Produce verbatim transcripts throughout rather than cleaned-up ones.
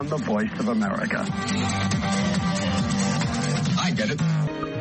The Voice of America. I get it.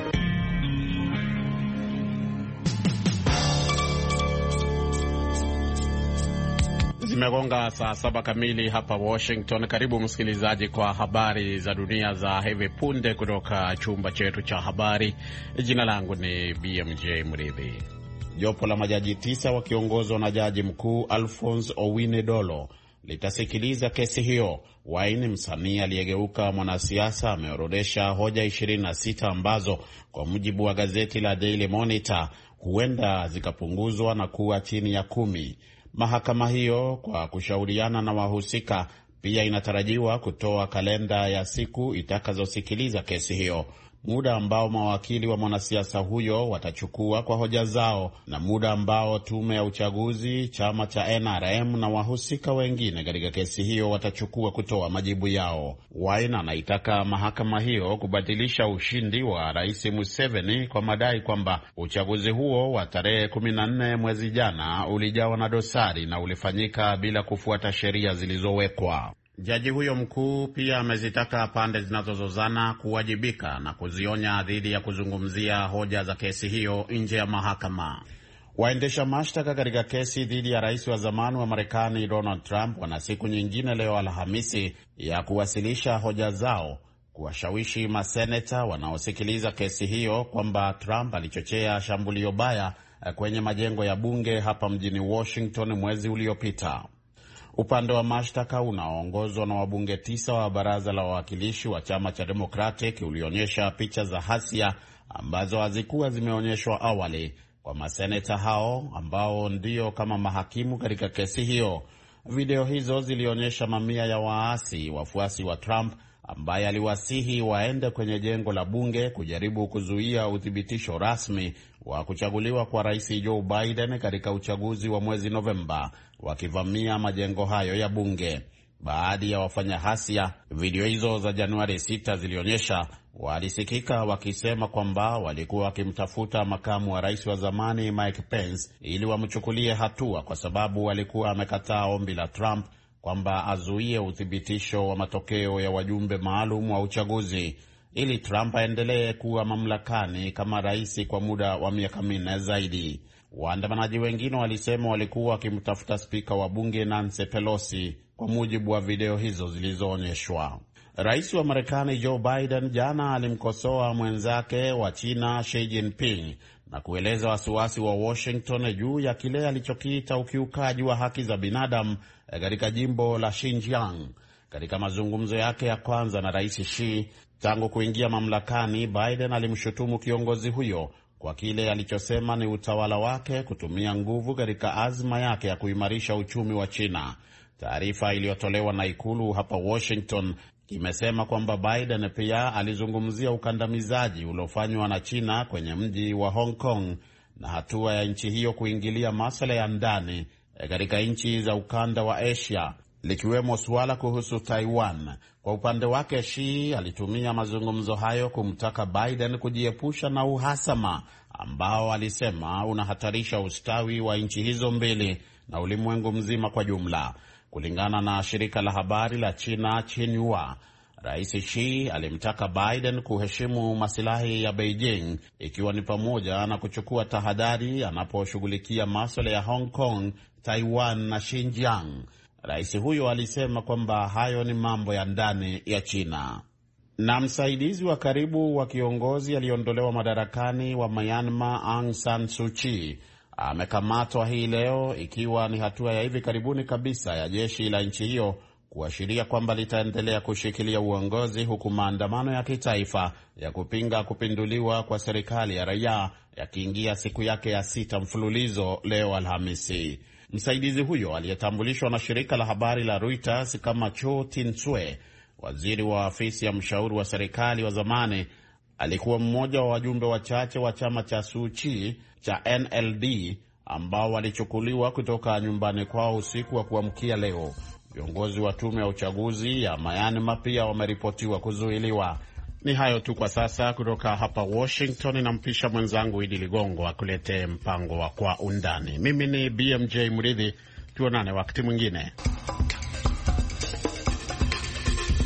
Zimegonga saa saba kamili hapa Washington. Karibu msikilizaji kwa habari za dunia za hivi punde kutoka chumba chetu cha habari. Jina langu ni B M J Mridhi. Jopo la majaji tisa wakiongozwa na jaji mkuu Alphonse Owine-Dolo litasikiliza kesi hiyo. Wine, msanii aliyegeuka mwanasiasa, ameorodesha hoja ishirini na sita ambazo kwa mujibu wa gazeti la Daily Monitor huenda zikapunguzwa na kuwa chini ya kumi. Mahakama hiyo kwa kushauriana na wahusika pia inatarajiwa kutoa kalenda ya siku itakazosikiliza kesi hiyo, muda ambao mawakili wa mwanasiasa huyo watachukua kwa hoja zao na muda ambao tume ya uchaguzi, chama cha N R M na wahusika wengine katika kesi hiyo watachukua kutoa majibu yao. Wine anaitaka mahakama hiyo kubadilisha ushindi wa Rais Museveni kwa madai kwamba uchaguzi huo wa tarehe kumi na nne mwezi jana ulijawa na dosari na ulifanyika bila kufuata sheria zilizowekwa. Jaji huyo mkuu pia amezitaka pande zinazozozana kuwajibika na kuzionya dhidi ya kuzungumzia hoja za kesi hiyo nje ya mahakama. Waendesha mashtaka katika kesi dhidi ya rais wa zamani wa Marekani Donald Trump wana siku nyingine leo Alhamisi ya kuwasilisha hoja zao, kuwashawishi maseneta wanaosikiliza kesi hiyo kwamba Trump alichochea shambulio baya kwenye majengo ya bunge hapa mjini Washington mwezi uliopita. Upande wa mashtaka unaoongozwa na wabunge tisa wa baraza la wawakilishi wa chama cha Democratic ulionyesha picha za hasia ambazo hazikuwa zimeonyeshwa awali kwa maseneta hao ambao ndio kama mahakimu katika kesi hiyo. Video hizo zilionyesha mamia ya waasi wafuasi wa Trump ambaye aliwasihi waende kwenye jengo la bunge kujaribu kuzuia uthibitisho rasmi wa kuchaguliwa kwa Rais Joe Biden katika uchaguzi wa mwezi Novemba, wakivamia majengo hayo ya bunge. Baadhi ya wafanya hasia, video hizo za Januari sita zilionyesha, walisikika wakisema kwamba walikuwa wakimtafuta makamu wa rais wa zamani Mike Pence ili wamchukulie hatua kwa sababu walikuwa amekataa ombi la Trump kwamba azuie uthibitisho wa matokeo ya wajumbe maalum wa uchaguzi ili Trump aendelee kuwa mamlakani kama rais kwa muda wa miaka minne zaidi. Waandamanaji wengine walisema walikuwa wakimtafuta spika wa bunge Nancy Pelosi kwa mujibu wa video hizo zilizoonyeshwa. Rais wa Marekani Joe Biden jana alimkosoa mwenzake wa China Xi Jinping na kueleza wasiwasi wa Washington juu ya kile alichokiita ukiukaji wa haki za binadamu katika jimbo la Xinjiang. Katika mazungumzo yake ya kwanza na Rais Xi tangu kuingia mamlakani, Biden alimshutumu kiongozi huyo kwa kile alichosema ni utawala wake kutumia nguvu katika azma yake ya kuimarisha uchumi wa China. Taarifa iliyotolewa na ikulu hapa Washington imesema kwamba Biden pia alizungumzia ukandamizaji uliofanywa na China kwenye mji wa Hong Kong na hatua ya nchi hiyo kuingilia masuala ya ndani katika nchi za ukanda wa Asia, likiwemo suala kuhusu Taiwan. Kwa upande wake, Xi alitumia mazungumzo hayo kumtaka Biden kujiepusha na uhasama ambao alisema unahatarisha ustawi wa nchi hizo mbili na ulimwengu mzima kwa jumla. Kulingana na shirika la habari la China Xinhua, Rais Xi alimtaka Biden kuheshimu masilahi ya Beijing, ikiwa ni pamoja na kuchukua tahadhari anaposhughulikia masuala ya Hong Kong, Taiwan na Xinjiang. Rais huyo alisema kwamba hayo ni mambo ya ndani ya China. Na msaidizi wa karibu wa kiongozi aliondolewa madarakani wa Myanmar Aung San Suu Kyi amekamatwa hii leo, ikiwa ni hatua ya hivi karibuni kabisa ya jeshi la nchi hiyo kuashiria kwamba litaendelea kushikilia uongozi huku maandamano ya kitaifa ya kupinga kupinduliwa kwa serikali ya raia yakiingia siku yake ya sita mfululizo leo Alhamisi. Msaidizi huyo aliyetambulishwa na shirika la habari la Reuters kama Cho Tin-swe, waziri wa afisi ya mshauri wa serikali wa zamani, alikuwa mmoja wa wajumbe wachache wa chama cha Suu Kyi cha N L D ambao walichukuliwa kutoka nyumbani kwao usiku wa kuamkia leo. Viongozi wa tume ya uchaguzi ya Myanmar pia wameripotiwa kuzuiliwa. Ni hayo tu kwa sasa kutoka hapa Washington. Nampisha mwenzangu Idi Ligongo akulete mpango wa Kwa Undani. Mimi ni B M J Mridhi, tuonane wakati mwingine.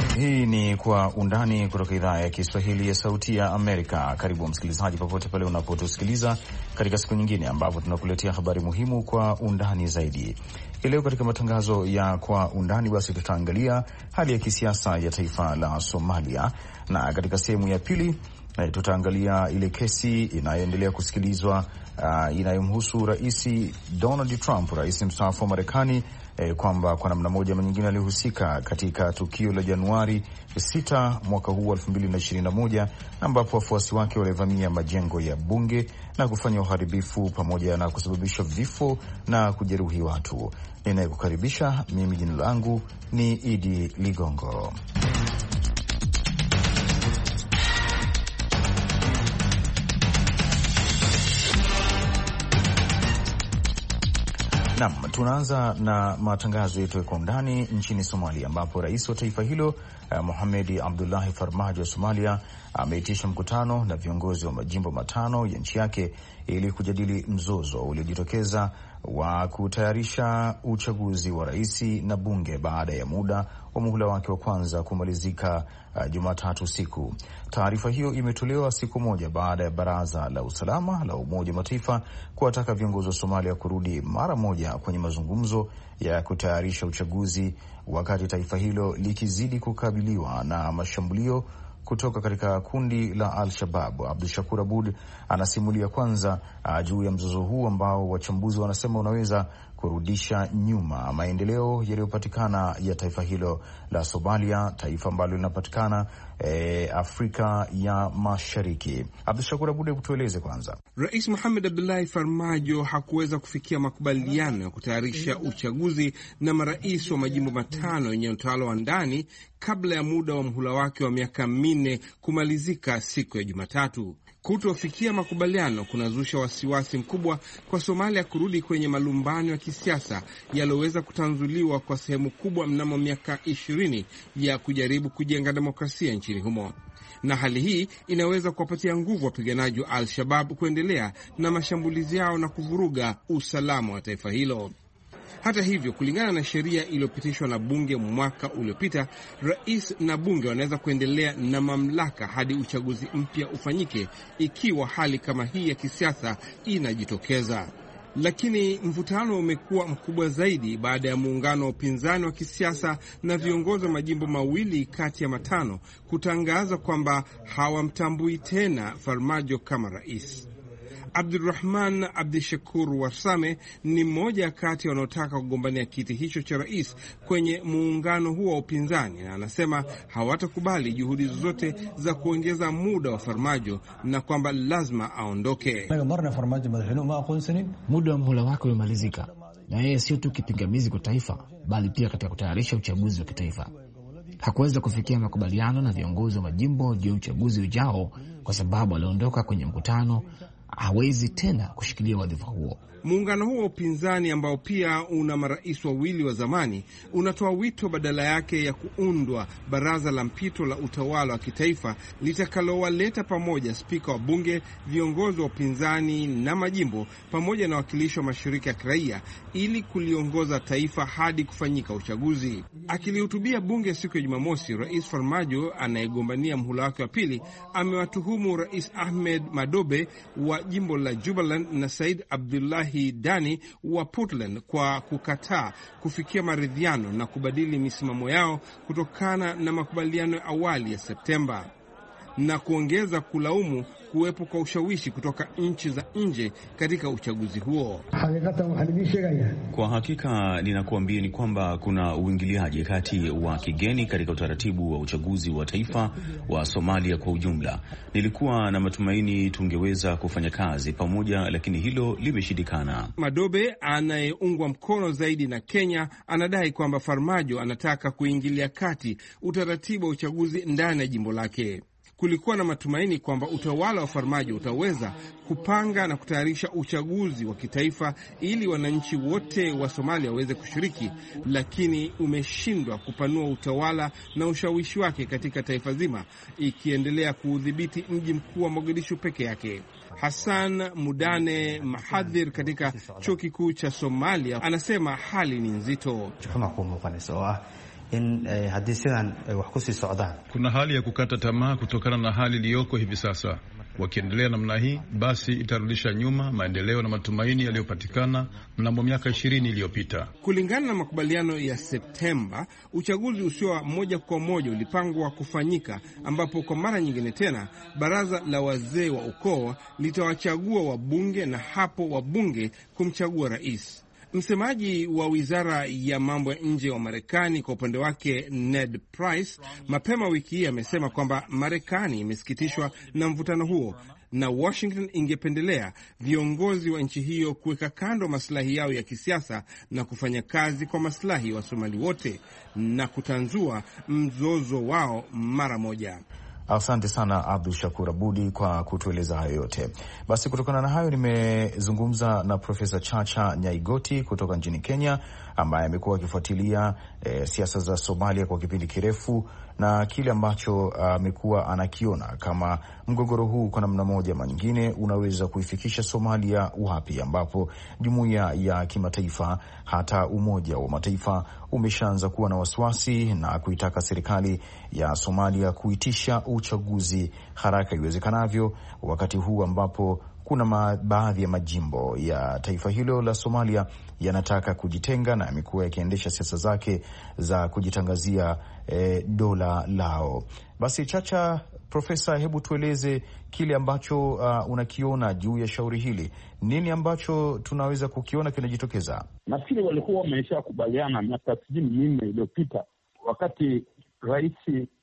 Hii ni Kwa Undani kutoka idhaa ya Kiswahili ya Sauti ya Amerika. Karibu msikilizaji, popote pale unapotusikiliza katika siku nyingine ambapo tunakuletea habari muhimu kwa undani zaidi. Leo katika matangazo ya Kwa Undani basi tutaangalia hali ya kisiasa ya taifa la Somalia, na katika sehemu ya pili tutaangalia ile kesi inayoendelea kusikilizwa uh, inayomhusu Rais Donald Trump, rais mstaafu wa Marekani, eh, kwamba kwa namna moja ama nyingine alihusika katika tukio la Januari sita mwaka huu elfu mbili na ishirini na moja ambapo wafuasi wake walivamia majengo ya bunge na kufanya uharibifu pamoja na kusababisha vifo na kujeruhi watu. Ninayekukaribisha mimi, jina langu ni Idi Ligongo. Naam, tunaanza na matangazo yetu Kwa Undani nchini Somalia, ambapo rais wa taifa hilo uh, Mohamed Abdullahi Farmajo wa Somalia ameitisha mkutano na viongozi wa majimbo matano ya nchi yake ili kujadili mzozo uliojitokeza wa kutayarisha uchaguzi wa rais na bunge baada ya muda wa muhula wake wa kwanza kumalizika uh, Jumatatu usiku. Taarifa hiyo imetolewa siku moja baada ya Baraza la Usalama la Umoja wa Mataifa kuwataka viongozi wa Somalia kurudi mara moja kwenye mazungumzo ya kutayarisha uchaguzi, wakati taifa hilo likizidi kukabiliwa na mashambulio kutoka katika kundi la Al-Shabaab. Abdul Shakur Abud anasimulia kwanza uh, juu ya mzozo huu ambao wachambuzi wanasema unaweza kurudisha nyuma maendeleo yaliyopatikana ya taifa hilo la Somalia, taifa ambalo linapatikana eh, Afrika ya Mashariki. Abdul Shakur Abud, kutueleze kwanza. Rais Mohamed Abdullahi Farmajo hakuweza kufikia makubaliano ya kutayarisha uchaguzi na marais wa majimbo matano yenye utawala wa ndani kabla ya muda wa mhula wake wa miaka minne kumalizika siku ya Jumatatu. Kutofikia makubaliano kunazusha wasiwasi mkubwa kwa Somalia kurudi kwenye malumbano ya kisiasa yaliyoweza kutanzuliwa kwa sehemu kubwa mnamo miaka ishirini ya kujaribu kujenga demokrasia nchini humo. Na hali hii inaweza kuwapatia nguvu wapiganaji wa Al-Shabaab kuendelea na mashambulizi yao na kuvuruga usalama wa taifa hilo. Hata hivyo, kulingana na sheria iliyopitishwa na bunge mwaka uliopita, rais na bunge wanaweza kuendelea na mamlaka hadi uchaguzi mpya ufanyike ikiwa hali kama hii ya kisiasa inajitokeza. Lakini mvutano umekuwa mkubwa zaidi baada ya muungano wa upinzani wa kisiasa na viongozi wa majimbo mawili kati ya matano kutangaza kwamba hawamtambui tena Farmajo kama rais. Abdurrahman Abdishakur Warsame ni mmoja kati ya wanaotaka kugombania kiti hicho cha rais kwenye muungano huo wa upinzani, na anasema hawatakubali juhudi zozote za kuongeza muda wa Farmajo na kwamba lazima aondoke. Muda wa muhula wake umemalizika, na yeye sio tu kipingamizi kwa taifa, bali pia katika kutayarisha uchaguzi wa kitaifa. Hakuweza kufikia makubaliano na viongozi wa majimbo juu ya uchaguzi ujao kwa sababu aliondoka kwenye mkutano. Hawezi tena kushikilia wadhifa huo. Muungano huo wa upinzani ambao pia una marais wawili wa zamani unatoa wito badala yake ya kuundwa baraza la mpito la utawala wa kitaifa litakalowaleta pamoja spika wa bunge, viongozi wa upinzani na majimbo pamoja na wakilishi wa mashirika ya kiraia ili kuliongoza taifa hadi kufanyika uchaguzi. Akilihutubia bunge siku ya Jumamosi, Rais Farmajo anayegombania mhula wake wa pili amewatuhumu Rais Ahmed Madobe wa jimbo la Jubaland na Said Abdullahi Dani wa Puntland kwa kukataa kufikia maridhiano na kubadili misimamo yao kutokana na makubaliano ya awali ya Septemba, na kuongeza kulaumu kuwepo kwa ushawishi kutoka nchi za nje katika uchaguzi huo. Kwa hakika ninakuambia ni kwamba kuna uingiliaji kati wa kigeni katika utaratibu wa uchaguzi wa taifa wa Somalia kwa ujumla. Nilikuwa na matumaini tungeweza kufanya kazi pamoja, lakini hilo limeshindikana. Madobe anayeungwa mkono zaidi na Kenya anadai kwamba Farmajo anataka kuingilia kati utaratibu wa uchaguzi ndani ya jimbo lake. Kulikuwa na matumaini kwamba utawala wa Farmajo utaweza kupanga na kutayarisha uchaguzi wa kitaifa ili wananchi wote wa Somalia waweze kushiriki, lakini umeshindwa kupanua utawala na ushawishi wake katika taifa zima, ikiendelea kuudhibiti mji mkuu wa Mogadishu peke yake. Hassan Mudane, mhadhiri katika chuo kikuu cha Somalia, anasema hali ni nzito. in haddii sidan wax ku sii socdaan. Kuna hali ya kukata tamaa kutokana na hali iliyoko hivi sasa. Wakiendelea namna hii, basi itarudisha nyuma maendeleo na matumaini yaliyopatikana mnamo miaka ishirini iliyopita. Kulingana na makubaliano ya Septemba, uchaguzi usio moja kwa moja ulipangwa kufanyika, ambapo kwa mara nyingine tena baraza la wazee wa ukoo litawachagua wabunge na hapo wabunge kumchagua rais. Msemaji wa wizara ya mambo ya nje wa Marekani kwa upande wake, Ned Price, mapema wiki hii amesema kwamba Marekani imesikitishwa na mvutano huo na Washington ingependelea viongozi wa nchi hiyo kuweka kando maslahi yao ya kisiasa na kufanya kazi kwa maslahi wa Somali wote na kutanzua mzozo wao mara moja. Asante sana Abdul Shakur Abudi kwa kutueleza hayo yote. Basi kutokana na hayo nimezungumza na Profesa Chacha Nyaigoti kutoka nchini Kenya, ambaye amekuwa akifuatilia e, siasa za Somalia kwa kipindi kirefu na kile ambacho amekuwa uh, anakiona kama mgogoro huu kwa namna moja ama nyingine unaweza kuifikisha Somalia wapi, ambapo jumuiya ya kimataifa hata Umoja wa Mataifa umeshaanza kuwa na wasiwasi na kuitaka serikali ya Somalia kuitisha uchaguzi haraka iwezekanavyo, wakati huu ambapo kuna baadhi ya majimbo ya taifa hilo la Somalia yanataka kujitenga na yamekuwa yakiendesha siasa zake za kujitangazia e, dola lao. Basi Chacha, Profesa, hebu tueleze kile ambacho uh, unakiona juu ya shauri hili. Nini ambacho tunaweza kukiona kinajitokeza? Nafikiri walikuwa wameshakubaliana miaka sitini minne iliyopita wakati Rais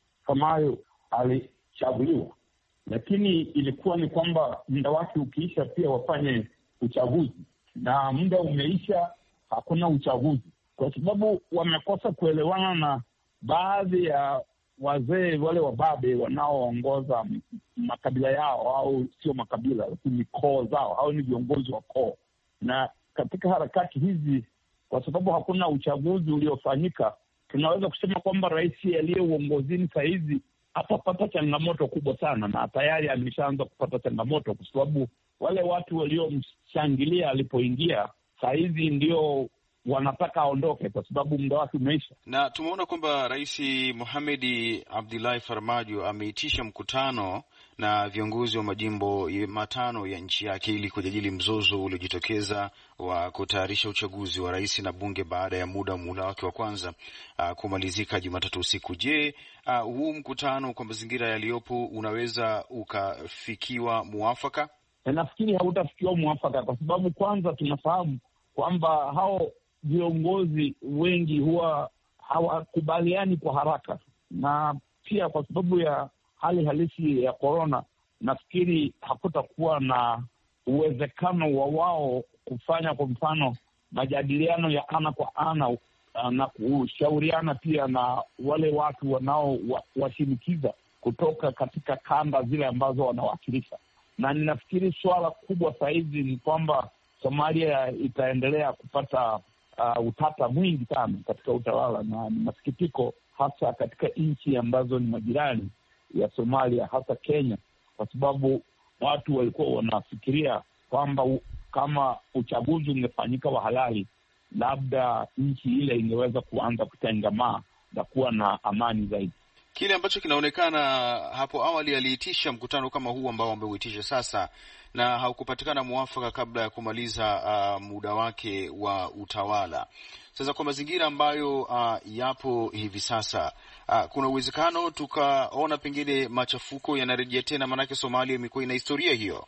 Kamayo alichaguliwa, lakini ilikuwa ni kwamba muda wake ukiisha pia wafanye uchaguzi, na muda umeisha, hakuna uchaguzi, kwa sababu wamekosa kuelewana na baadhi ya wazee wale wababe wanaoongoza makabila yao, au sio makabila lakini koo zao, au ni viongozi wa koo. Na katika harakati hizi, kwa sababu hakuna uchaguzi uliofanyika, tunaweza kusema kwamba rais aliye uongozini saa hizi atapata changamoto kubwa sana, na tayari ameshaanza kupata changamoto, kwa sababu wale watu waliomshangilia alipoingia saa hizi ndio wanataka aondoke kwa sababu muda wake umeisha. Na tumeona kwamba Rais Mohamed Abdullahi Farmajo ameitisha mkutano na viongozi wa majimbo matano ya nchi yake ili kujadili mzozo uliojitokeza wa kutayarisha uchaguzi wa rais na bunge baada ya muda muda wake wa kwanza uh, kumalizika Jumatatu usiku. Je, uh, huu mkutano kwa mazingira yaliyopo unaweza ukafikiwa muafaka? Nafikiri hautafikiwa muafaka kwa sababu kwanza tunafahamu kwamba hao viongozi wengi huwa hawakubaliani kwa haraka, na pia kwa sababu ya hali halisi ya corona, nafikiri hakutakuwa na uwezekano wa wao kufanya kwa mfano majadiliano ya ana kwa ana na kushauriana pia na wale watu wanao washinikiza kutoka katika kanda zile ambazo wanawakilisha. Na ninafikiri swala kubwa saizi ni kwamba Somalia itaendelea kupata uh, utata mwingi sana katika utawala, na ni masikitiko hasa katika nchi ambazo ni majirani ya Somalia, hasa Kenya, kwa sababu watu walikuwa wanafikiria kwamba u, kama uchaguzi ungefanyika wa halali, labda nchi ile ingeweza kuanza kutengamaa na kuwa na amani zaidi. Kile ambacho kinaonekana hapo awali aliitisha mkutano kama huu ambao ameuitisha sasa, na haukupatikana muafaka kabla ya kumaliza uh, muda wake wa utawala. Sasa kwa mazingira ambayo uh, yapo hivi sasa, uh, kuna uwezekano tukaona pengine machafuko yanarejea tena, manake Somalia imekuwa ina historia hiyo.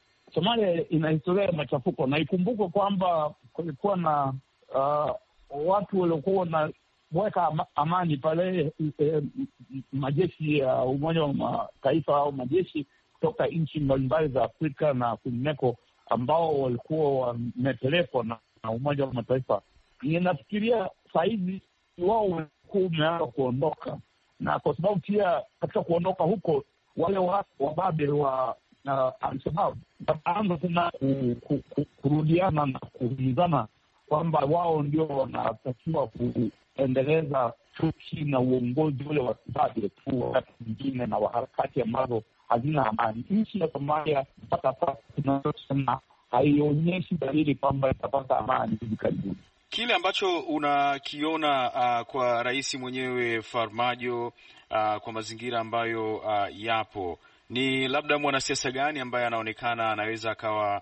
Somalia ina historia ya machafuko, na ikumbuke kwamba kulikuwa na uh, watu waliokuwa na weka amani pale, eh, majeshi ya Umoja wa Mataifa au majeshi kutoka nchi mbalimbali za Afrika na kwingineko ambao walikuwa wamepelekwa na, na Umoja wa Mataifa. Ninafikiria saizi wao walikuwa umeanza kuondoka, na kwa sababu pia katika kuondoka huko wale watu wababe wa uh, Al-Shabaab wataanza tena ku, ku, ku, kurudiana na kuhimizana kwamba wao ndio wanatakiwa kuendeleza chuki na uongozi ule wa kibabe tu wakati mwingine na wa harakati ambazo hazina amani. Nchi ya Somalia mpaka sasa tunasema haionyeshi dalili kwamba itapata amani hivi karibuni. Kile ambacho unakiona uh, kwa rais mwenyewe Farmajo, uh, kwa mazingira ambayo uh, yapo, ni labda mwanasiasa gani ambaye anaonekana anaweza akawa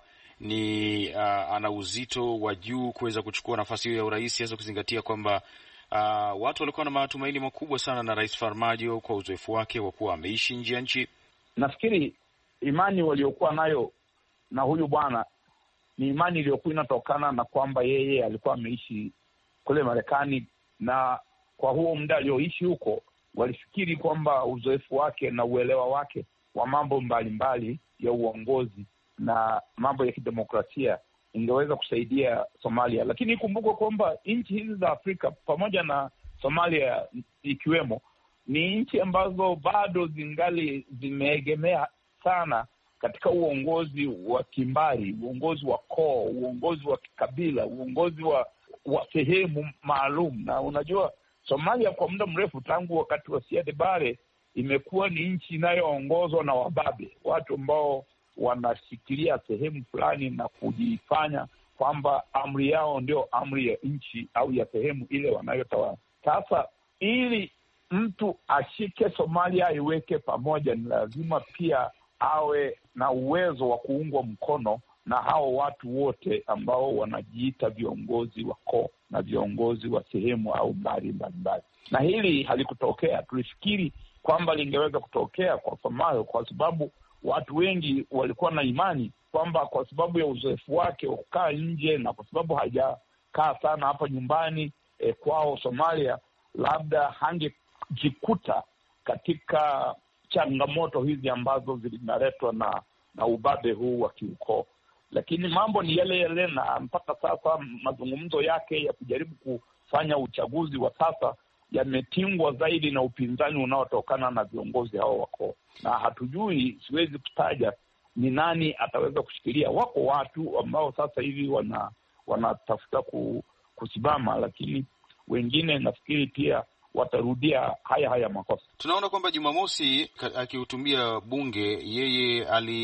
ni uh, ana uzito wa juu kuweza kuchukua nafasi hiyo ya urais, hasa kuzingatia kwamba uh, watu walikuwa na matumaini makubwa sana na Rais Farmajo kwa uzoefu wake wa kuwa ameishi nje ya nchi? Nafikiri imani waliokuwa nayo na huyu bwana ni imani iliyokuwa inatokana na kwamba yeye alikuwa ameishi kule Marekani, na kwa huo muda alioishi huko walifikiri kwamba uzoefu wake na uelewa wake wa mambo mbalimbali mbali ya uongozi na mambo ya kidemokrasia ingeweza kusaidia Somalia. Lakini ikumbukwe kwamba nchi hizi za Afrika pamoja na Somalia ikiwemo, ni nchi ambazo bado zingali zimeegemea sana katika uongozi wa kimbari, uongozi wa koo, uongozi wa kikabila, uongozi wa wa sehemu maalum. Na unajua Somalia kwa muda mrefu tangu wakati wa Siad Barre imekuwa ni nchi inayoongozwa na wababe, watu ambao wanashikilia sehemu fulani na kujifanya kwamba amri yao ndio amri ya nchi au ya sehemu ile wanayotawala. Sasa ili mtu ashike Somalia aiweke pamoja, ni lazima pia awe na uwezo wa kuungwa mkono na hao watu wote ambao wanajiita viongozi wa koo na viongozi wa sehemu au mbali mbalimbali. Na hili halikutokea. Tulifikiri kwamba lingeweza kutokea kwa Somalia kwa sababu watu wengi walikuwa na imani kwamba kwa sababu ya uzoefu wake wa kukaa nje na kwa sababu hajakaa sana hapa nyumbani e, kwao Somalia, labda hangejikuta katika changamoto hizi ambazo zinaletwa na na ubabe huu wa kiukoo. Lakini mambo ni yale yale, na mpaka sasa mazungumzo yake ya kujaribu kufanya uchaguzi wa sasa yametingwa zaidi na upinzani unaotokana na viongozi hao wako, na hatujui, siwezi kutaja ni nani ataweza kushikilia. Wako watu ambao sasa hivi wana wanatafuta kusimama, lakini wengine nafikiri pia watarudia haya haya makosa. Tunaona kwamba Jumamosi akihutumia bunge, yeye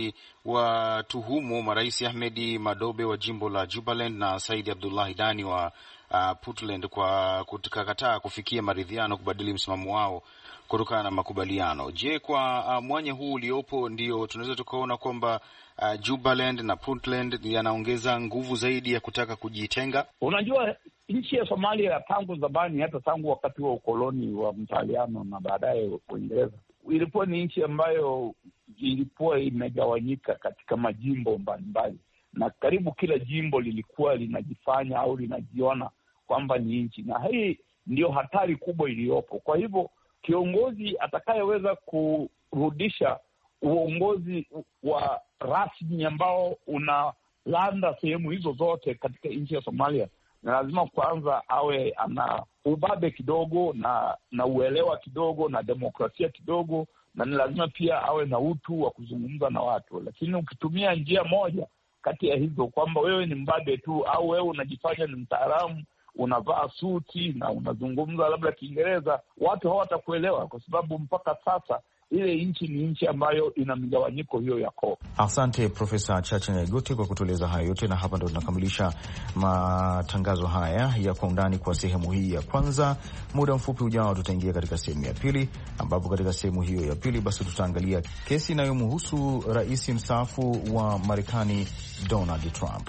aliwatuhumu marais Ahmedi Madobe wa jimbo la Jubaland na Said Abdullahi Dani wa uh, Puntland kwa kukataa kufikia maridhiano kubadili msimamo wao kutokana na makubaliano. Je, kwa uh, mwanya huu uliopo ndio tunaweza tukaona kwamba uh, Jubaland na Puntland yanaongeza nguvu zaidi ya kutaka kujitenga? Unajua, nchi ya Somalia tangu zamani, hata tangu wakati wa ukoloni wa Mtaliano na baadaye Uingereza, ilikuwa ni nchi ambayo ilikuwa imegawanyika katika majimbo mbalimbali, na karibu kila jimbo lilikuwa linajifanya au linajiona kwamba ni nchi, na hii ndio hatari kubwa iliyopo. Kwa hivyo kiongozi atakayeweza kurudisha uongozi wa rasmi ambao unalanda sehemu hizo zote katika nchi ya Somalia, na lazima kwanza awe ana ubabe kidogo na na uelewa kidogo na demokrasia kidogo, na ni lazima pia awe na utu wa kuzungumza na watu. Lakini ukitumia njia moja kati ya hizo, kwamba wewe ni mbabe tu au wewe unajifanya ni mtaalamu, unavaa suti na unazungumza labda Kiingereza, watu hawatakuelewa, kwa sababu mpaka sasa ile nchi ni nchi ambayo ina migawanyiko hiyo ya koo. Asante Profesa Chacha Nyaigoti kwa kutueleza haya yote, na hapa ndo tunakamilisha matangazo haya ya Kwa Undani kwa sehemu hii ya kwanza. Muda mfupi ujao tutaingia katika sehemu ya pili, ambapo katika sehemu hiyo ya pili basi tutaangalia kesi inayomhusu rais mstaafu wa Marekani Donald Trump.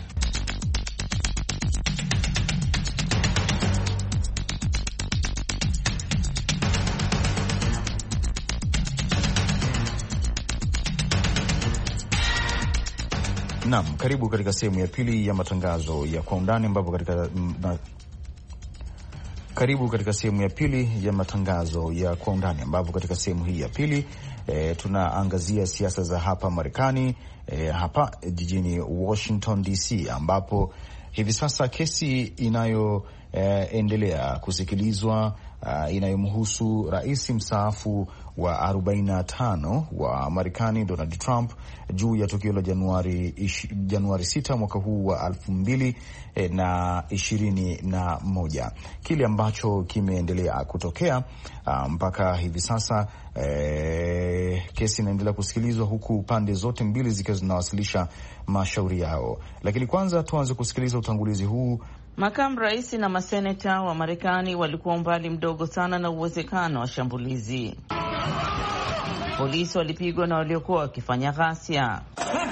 Naam, karibu katika sehemu ya pili ya matangazo ya Kwa Undani, ambapo katika na, karibu katika sehemu ya pili ya matangazo ya Kwa Undani, ambapo katika sehemu hii ya pili e, tunaangazia siasa za hapa Marekani, e, hapa jijini Washington D C, ambapo hivi sasa kesi inayoendelea e, kusikilizwa Uh, inayomhusu rais mstaafu wa arobaini na tano wa Marekani Donald Trump juu ya tukio la Januari Januari sita mwaka huu wa elfu mbili na ishirini na moja, kile ambacho kimeendelea kutokea uh, mpaka hivi sasa. Eh, kesi inaendelea kusikilizwa huku pande zote mbili zikiwa zinawasilisha mashauri yao, lakini kwanza tuanze kusikiliza utangulizi huu Makamu rais na maseneta wa Marekani walikuwa umbali mdogo sana na uwezekano wa shambulizi. Polisi walipigwa na waliokuwa wakifanya ghasia.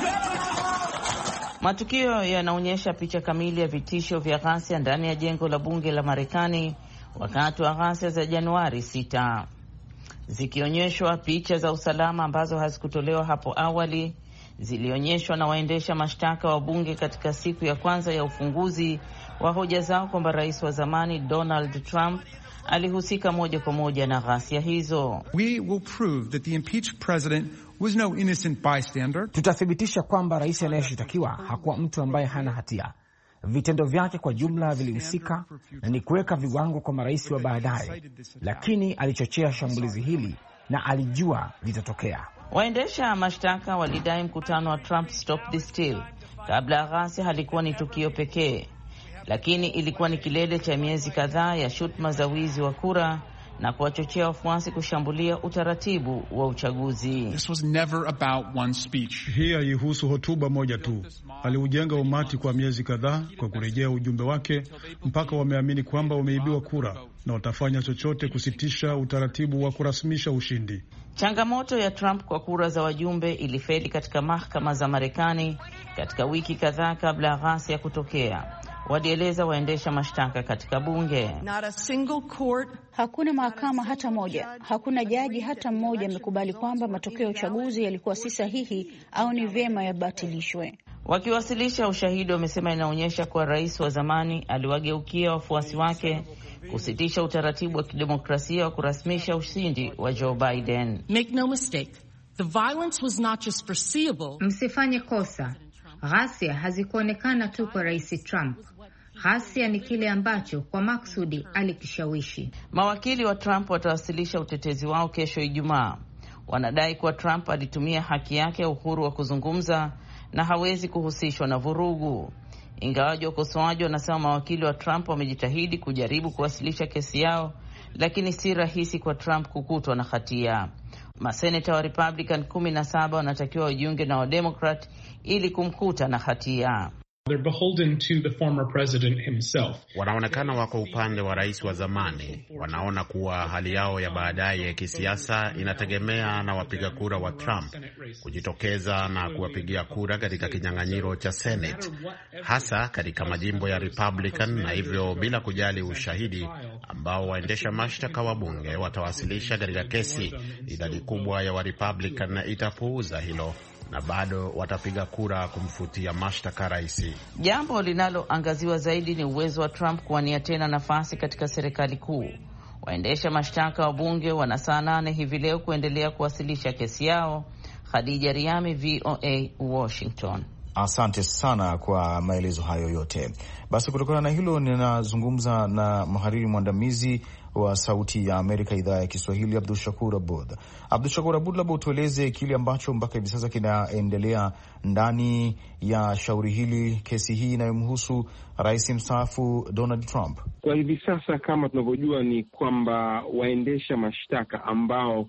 Matukio yanaonyesha picha kamili ya vitisho vya ghasia ndani ya jengo la bunge la Marekani wakati wa ghasia za Januari sita, zikionyeshwa picha za usalama ambazo hazikutolewa hapo awali. Zilionyeshwa na waendesha mashtaka wa bunge katika siku ya kwanza ya ufunguzi wa hoja zao kwamba rais wa zamani Donald Trump alihusika moja kwa moja na ghasia hizo. We will prove that the impeached president was no innocent bystander. Tutathibitisha kwamba rais anayeshitakiwa hakuwa mtu ambaye hana hatia. Vitendo vyake kwa jumla vilihusika na ni kuweka viwango kwa marais wa baadaye, lakini alichochea shambulizi hili na alijua litatokea. Waendesha mashtaka walidai mkutano wa Trump Stop the Steal kabla ya ghasia halikuwa ni tukio pekee, lakini ilikuwa ni kilele cha miezi kadhaa ya shutuma za wizi wa kura na kuwachochea wafuasi kushambulia utaratibu wa uchaguzi. This was never about one speech. Hii haihusu hotuba moja tu. Aliujenga umati kwa miezi kadhaa kwa kurejea ujumbe wake mpaka wameamini kwamba wameibiwa kura na watafanya chochote kusitisha utaratibu wa kurasmisha ushindi. Changamoto ya Trump kwa kura za wajumbe ilifeli katika mahakama za Marekani katika wiki kadhaa kabla ya ghasia kutokea, walieleza waendesha mashtaka katika bunge. Not a single court. Hakuna mahakama hata moja, hakuna jaji hata mmoja amekubali kwamba matokeo ya uchaguzi yalikuwa si sahihi au ni vyema yabatilishwe. Wakiwasilisha ushahidi wamesema inaonyesha kuwa rais wa zamani aliwageukia wafuasi wake kusitisha utaratibu wa kidemokrasia wa kurasmisha ushindi wa Joe Biden. Make no mistake, the violence was not just foreseeable. Msifanye kosa, ghasia hazikuonekana tu kwa rais Trump. Ghasia ni kile ambacho kwa maksudi alikishawishi. Mawakili wa Trump watawasilisha utetezi wao kesho Ijumaa. Wanadai kuwa Trump alitumia haki yake ya uhuru wa kuzungumza na hawezi kuhusishwa na vurugu. Ingawaji wakosoaji wanasema mawakili wa Trump wamejitahidi kujaribu kuwasilisha kesi yao, lakini si rahisi kwa Trump kukutwa na hatia. Maseneta wa Republican kumi na saba wanatakiwa wajiunge na wa Democrat ili kumkuta na hatia. They're beholden to the former president himself. Wanaonekana wako upande wa rais wa zamani. Wanaona kuwa hali yao ya baadaye ya kisiasa inategemea na wapiga kura wa Trump kujitokeza na kuwapigia kura katika kinyang'anyiro cha Senate, hasa katika majimbo ya Republican, na hivyo bila kujali ushahidi ambao waendesha mashtaka wa bunge watawasilisha katika kesi, idadi kubwa ya wa Republican itapuuza hilo na bado watapiga kura kumfutia mashtaka rais. Jambo linaloangaziwa zaidi ni uwezo wa Trump kuwania tena nafasi katika serikali kuu. Waendesha mashtaka wa bunge wana saa nane hivi leo kuendelea kuwasilisha kesi yao. Khadija Riami, V O A, Washington. Asante sana kwa maelezo hayo yote. Basi kutokana na hilo ninazungumza na mhariri mwandamizi wa Sauti ya Amerika idhaa ya Kiswahili, Abdul Shakur Abud. Abdul Shakur Abud, labda utueleze kile ambacho mpaka hivi sasa kinaendelea ndani ya shauri hili, kesi hii inayomhusu rais mstaafu Donald Trump. Kwa hivi sasa kama tunavyojua ni kwamba waendesha mashtaka ambao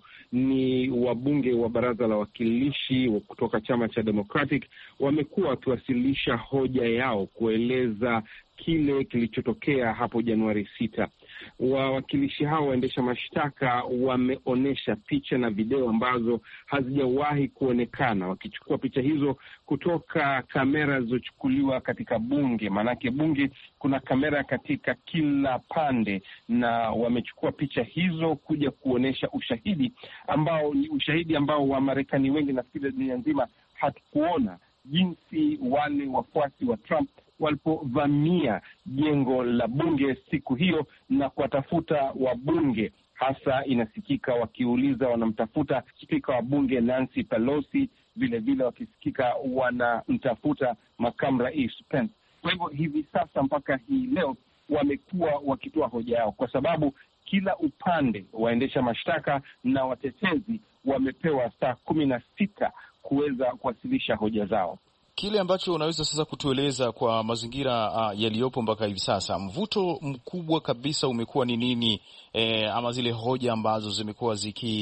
ni wabunge wa baraza la wakilishi kutoka chama cha Democratic wamekuwa wakiwasilisha hoja yao kueleza kile kilichotokea hapo Januari sita. Wawakilishi hao waendesha mashtaka wameonyesha picha na video ambazo hazijawahi kuonekana, wakichukua picha hizo kutoka kamera zilizochukuliwa katika bunge. Maanake bunge kuna kamera katika kila pande, na wamechukua picha hizo kuja kuonesha ushahidi ambao ni ushahidi ambao wa Marekani wengi na fikiri dunia nzima hatukuona, jinsi wale wafuasi wa Trump walipovamia jengo la bunge siku hiyo na kuwatafuta wabunge. Hasa inasikika wakiuliza wanamtafuta spika wa bunge Nancy Pelosi, vile vile wakisikika wanamtafuta makamu rais Pence. Kwa hivyo hivi sasa mpaka hii leo wamekuwa wakitoa hoja yao, kwa sababu kila upande waendesha mashtaka na watetezi wamepewa saa kumi na sita kuweza kuwasilisha hoja zao. kile ambacho unaweza sasa kutueleza kwa mazingira uh, yaliyopo mpaka hivi sasa, mvuto mkubwa kabisa umekuwa ni nini, eh, ama zile hoja ambazo zimekuwa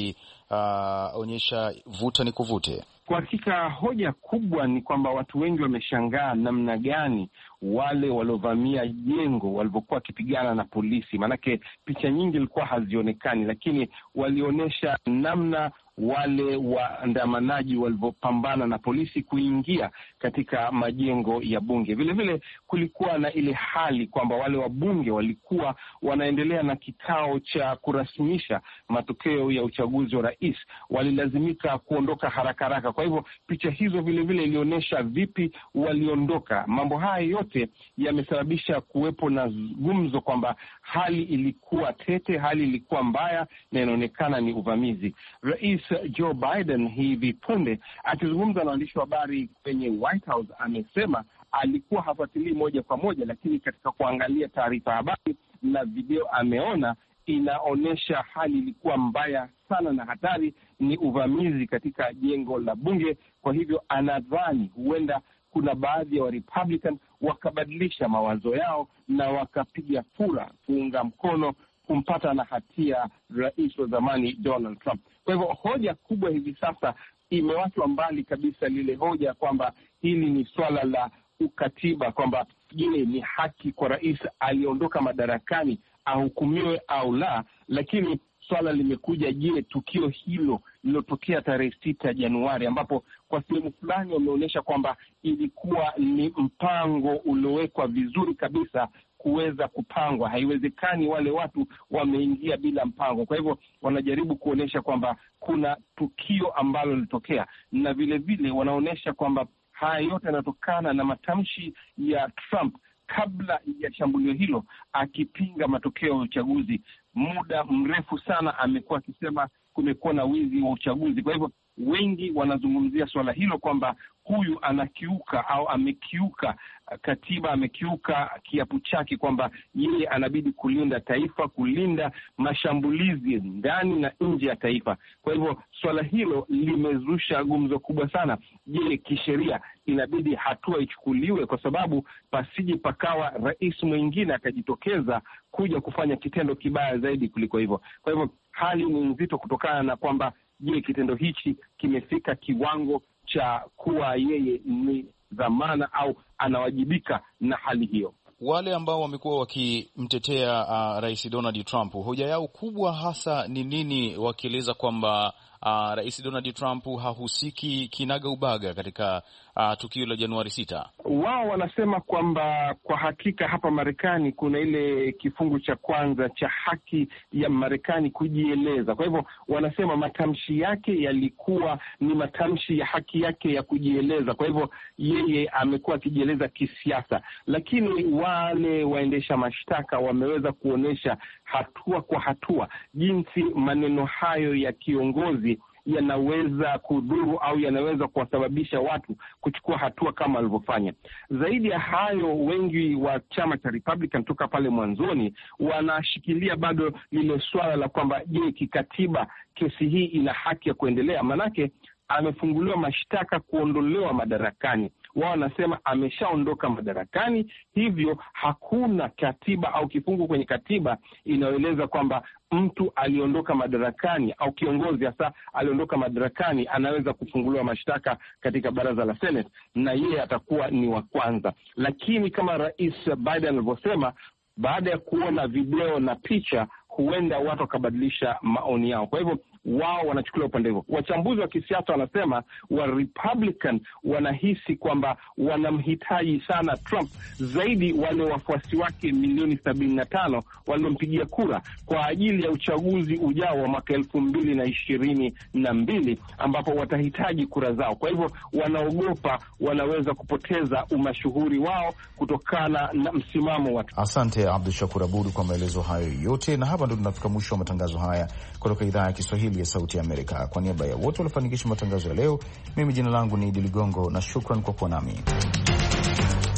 zikionyesha uh, vuta ni kuvute? Kwa hakika hoja kubwa ni kwamba watu wengi wameshangaa namna gani wale waliovamia jengo walivyokuwa wakipigana na polisi. Maanake picha nyingi ilikuwa hazionekani, lakini walionyesha namna wale waandamanaji walivyopambana na polisi kuingia katika majengo ya bunge. Vile vile kulikuwa na ile hali kwamba wale wabunge walikuwa wanaendelea na kikao cha kurasmisha matokeo ya uchaguzi wa rais, walilazimika kuondoka haraka haraka. Kwa hivyo picha hizo vile vile ilionyesha vipi waliondoka. Mambo haya yote yamesababisha kuwepo na gumzo kwamba hali ilikuwa tete, hali ilikuwa mbaya na inaonekana ni uvamizi. Rais Joe Biden hivi punde akizungumza na waandishi wa habari kwenye White House amesema alikuwa hafuatilii moja kwa moja, lakini katika kuangalia taarifa habari na video ameona inaonyesha hali ilikuwa mbaya sana na hatari, ni uvamizi katika jengo la bunge. Kwa hivyo anadhani huenda kuna baadhi ya wa Republican wakabadilisha mawazo yao na wakapiga kura kuunga mkono kumpata na hatia rais wa zamani Donald Trump. Kwa hivyo hoja kubwa hivi sasa imewachwa mbali kabisa lile hoja kwamba hili ni swala la ukatiba, kwamba je, ni haki kwa rais aliondoka madarakani ahukumiwe au la, lakini swala limekuja, je, tukio hilo lilotokea tarehe sita Januari, ambapo kwa sehemu fulani wameonyesha kwamba ilikuwa ni mpango uliowekwa vizuri kabisa kuweza kupangwa. Haiwezekani wale watu wameingia bila mpango. Kwa hivyo wanajaribu kuonyesha kwamba kuna tukio ambalo lilitokea, na vile vile wanaonyesha kwamba haya yote yanatokana na matamshi ya Trump kabla ya shambulio hilo, akipinga matokeo ya uchaguzi. Muda mrefu sana amekuwa akisema kumekuwa na wizi wa uchaguzi. Kwa hivyo wengi wanazungumzia swala hilo kwamba huyu anakiuka au amekiuka katiba, amekiuka kiapo chake kwamba yeye anabidi kulinda taifa, kulinda mashambulizi ndani na nje ya taifa. Kwa hivyo swala hilo limezusha gumzo kubwa sana. Je, kisheria inabidi hatua ichukuliwe, kwa sababu pasiji pakawa rais mwingine akajitokeza kuja kufanya kitendo kibaya zaidi kuliko hivyo. Kwa hivyo hali ni nzito kutokana na kwamba je, kitendo hichi kimefika kiwango cha kuwa yeye ni dhamana au anawajibika na hali hiyo. Wale ambao wamekuwa wakimtetea uh, Rais Donald Trump, hoja yao kubwa hasa ni nini, wakieleza kwamba uh, Rais Donald Trump hahusiki kinaga ubaga katika uh, tukio la Januari sita? Wao wanasema kwamba kwa hakika hapa Marekani kuna ile kifungu cha kwanza cha haki ya Marekani kujieleza. Kwa hivyo wanasema matamshi yake yalikuwa ni matamshi ya haki yake ya kujieleza. Kwa hivyo yeye amekuwa akijieleza kisiasa, lakini wale waendesha mashtaka wameweza kuonyesha hatua kwa hatua jinsi maneno hayo ya kiongozi yanaweza kudhuru au yanaweza kuwasababisha watu kuchukua hatua kama walivyofanya. Zaidi ya hayo, wengi wa chama cha Republican toka pale mwanzoni wanashikilia bado lile swala la kwamba je, kikatiba kesi hii ina haki ya kuendelea? Manake amefunguliwa mashtaka kuondolewa madarakani. Wao wanasema ameshaondoka madarakani, hivyo hakuna katiba au kifungu kwenye katiba inayoeleza kwamba mtu aliondoka madarakani au kiongozi hasa aliondoka madarakani anaweza kufunguliwa mashtaka katika baraza la Senate, na yeye atakuwa ni wa kwanza. Lakini kama Rais Biden alivyosema, baada ya kuona video na picha, huenda watu wakabadilisha maoni yao. Kwa hivyo wao wanachukulia upande huo. Wachambuzi wa kisiasa wanasema wa Republican wanahisi kwamba wanamhitaji sana Trump, zaidi wale wafuasi wake milioni sabini na tano waliompigia kura kwa ajili ya uchaguzi ujao wa mwaka elfu mbili na ishirini na mbili ambapo watahitaji kura zao. Kwa hivyo wanaogopa wanaweza kupoteza umashuhuri wao kutokana na msimamo wa. Asante Abdul Shakur Abud kwa maelezo hayo yote, na hapa ndo tunafika mwisho wa matangazo haya kutoka idhaa ya Kiswahili ya Sauti ya Amerika. Kwa niaba ya wote waliofanikisha matangazo ya leo, mimi jina langu ni Idi Ligongo na shukran kwa kuwa nami.